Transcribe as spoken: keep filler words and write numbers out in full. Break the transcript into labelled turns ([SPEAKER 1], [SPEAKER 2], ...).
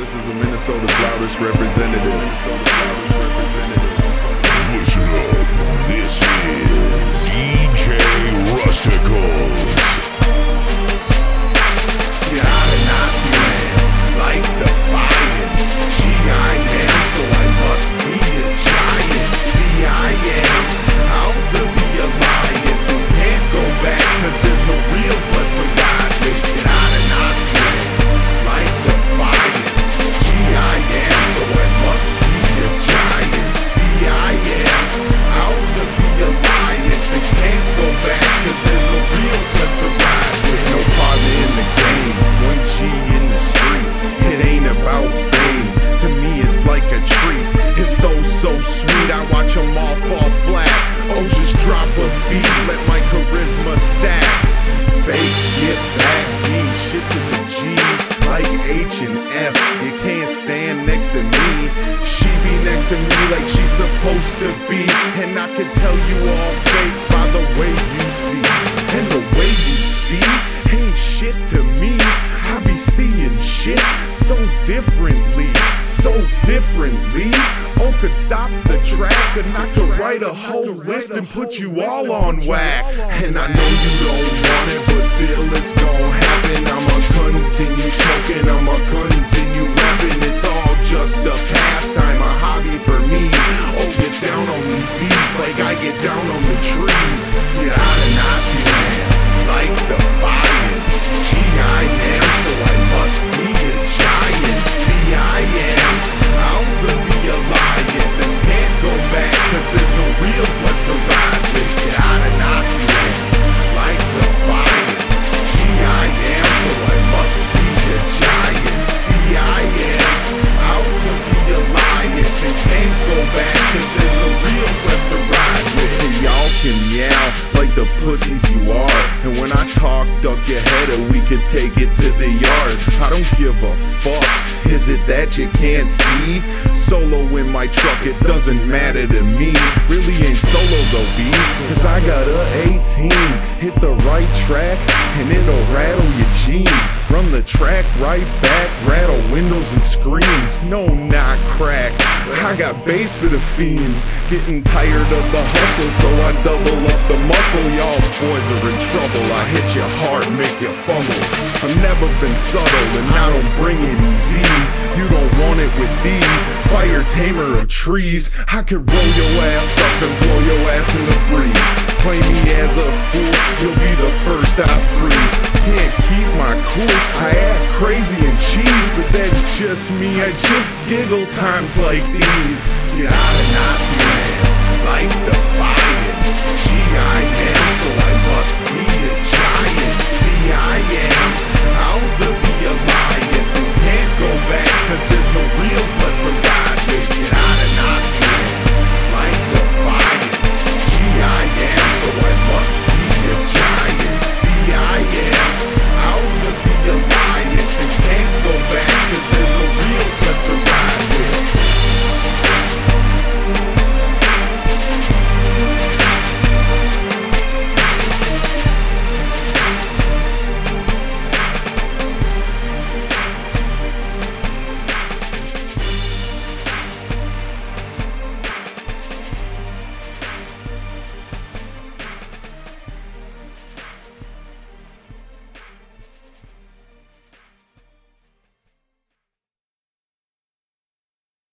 [SPEAKER 1] This is a Minnesota's loudest representative. Minnesota's loudest representative.
[SPEAKER 2] Listen up. This is D J Rusticals.
[SPEAKER 3] Get out of Nazi land, like defiance. G I am, so I must be a giant. C I am, out to be alliance. And can't go back, cause there's no reals left to ride with. Get out of Nazi land, like defiance. G I am, so I must be a giant. C I am, out to be alliance. And can't go back, cause there's no reals left to ride with. No partner in the game, one G in the street. It ain't about fame, to me it's like a treat. It's so, so sweet, I watch them all fall flat. Oh, just drop a beat, let my charisma stack. Fakes get back, mean shit to the G's, like H and F. You can't stand next to me, she be next to me like she's supposed to be. And I can tell you all fake by the way you see. And the way you see ain't shit to me. I be seeing shit so differently, so differently. Oh, could stop the track and I could write a whole list and put you all on whack. And I know you don't want it, but still it's gon' happen. I'ma continue smoking, I'ma continue rapping. It's all just a pastime, a hobby for me. Oh, get down on these beats like I get down on the trees. Get out of Nazi land, like defiance. G I am, so I must be a giant. C I am, out to be alliance. And can't go back, cause there's no reals left to ride with. Get out of Nazi land, like defiance. G I am, so I must be a giant. C I am, out to be alliance. And can't go back, cause there's no reals left to ride with. And y'all can meow like the pussies you are. And when I talk, duck your head or we can take it to the yard. I don't give a fuck, is it that you can't see? Solo in my truck, it doesn't matter to me. Really ain't solo though, B, cause I got a eighteen. Hit the right track and it'll rattle your jeans. Run the track right back, rattle windows and screens. No, not crack, I got bass for the fiends. Getting tired of the hustle, so I double up the muscle. Y'all boys are in trouble, I hit you hard, make you fumble. I've never been subtle and I don't bring it easy. You don't want it with the fire tamer of trees. I could roll your ass up and blow your ass in the breeze. Play me as a fool, you'll be the first I freeze. Can't keep my cool, I act crazy and cheese. But that's just me, I just giggle times like these. Get out of Nazi land, like defiance. G I am, so I must be a giant. C I am, out to